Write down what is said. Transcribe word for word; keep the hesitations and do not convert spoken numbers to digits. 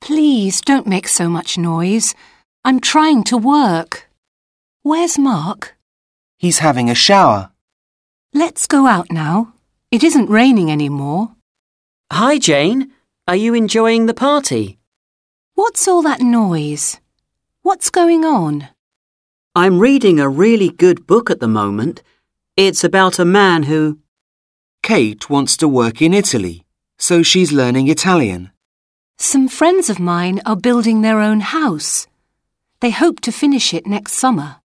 Please don't make so much noise. I'm trying to work. Where's Mark? He's having a shower. Let's go out now. It isn't raining anymore. Hi, Jane. Are you enjoying the party? What's all that noise? What's going on? I'm reading a really good book at the moment. It's about a man who... Kate wants to work in Italy, so she's learning Italian. Some friends of mine are building their own house. They hope to finish it next summer.